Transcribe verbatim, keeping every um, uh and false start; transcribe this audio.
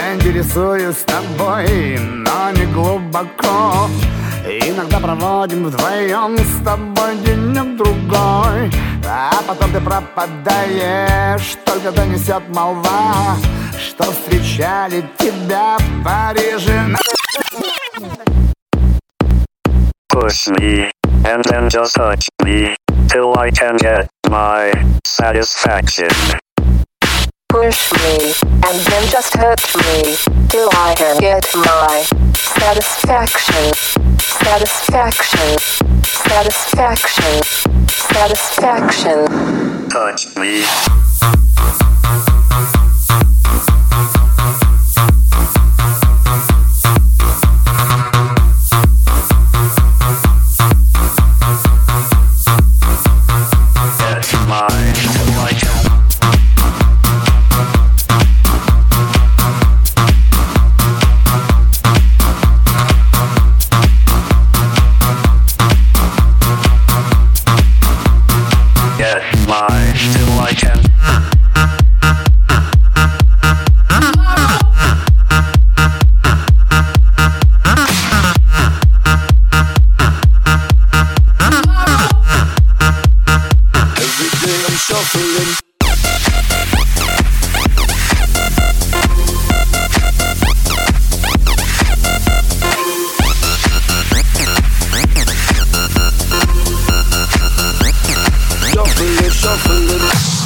Я интересуюсь тобой, но не глубоко. Иногда проводим вдвоем с тобой денек-другой, а потом ты пропадаешь, только донесет молва, что встречали тебя в Париже. Push me, and then just touch me, till I can get my satisfaction. Push me, and then just touch me, till I can get my satisfaction. Satisfaction. Satisfaction. Satisfaction. Touch me. Till I can Every day I'm shuffling. Shuffling, shuffling.